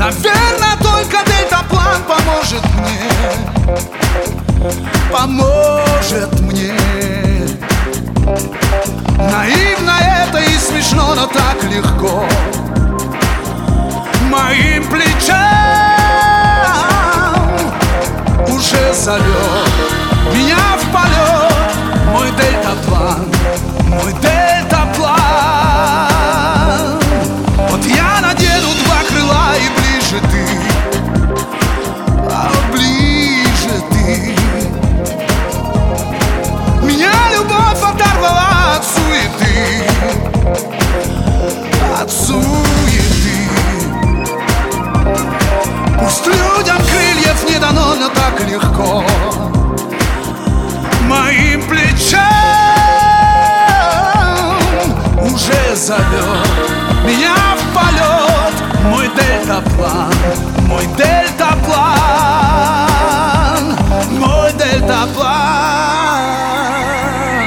Наверное, только дельтаплан поможет мне, поможет мне. Наивно это и смешно, но так легко. Моим плечам уже зовет меня в полет мой дельтаплан, мой дельтаплан. Вот я надену два крыла и ближе ты, а ближе ты. Меня любовь оторвала от суеты, от суеты. Пусть людям крыльев не дано, но так легко. Моим плечам уже зовет меня в полет мой дельтаплан, мой дельтаплан, мой дельтаплан.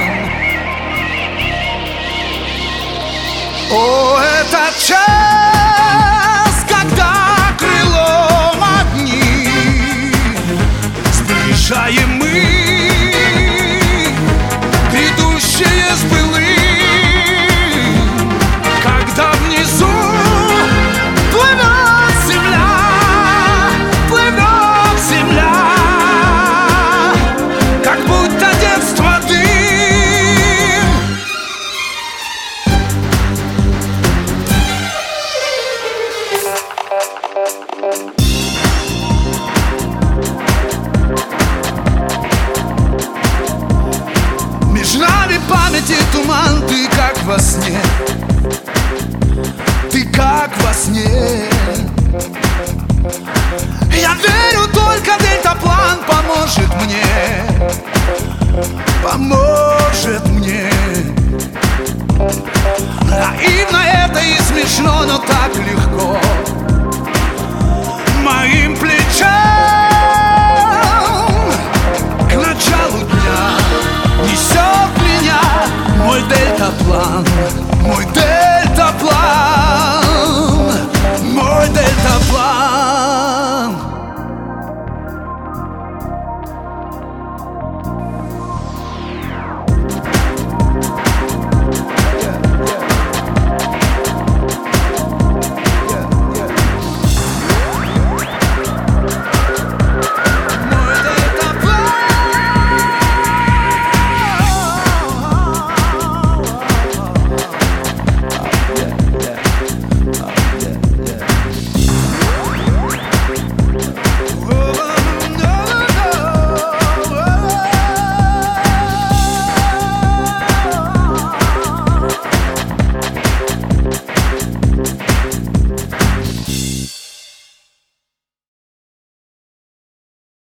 О, этот час, когда крылом одни сближаем мы грядущие с былым, когда внизу плывет земля, как будто детство дым. Между нами памяти туман, ты как во сне, ты как во сне. Я верю, только дельтаплан поможет мне, поможет мне. Наивно это и смешно, но так легко. Моим плечам к началу дня несет меня мой дельтаплан, мой дельтаплан, мой дельтаплан.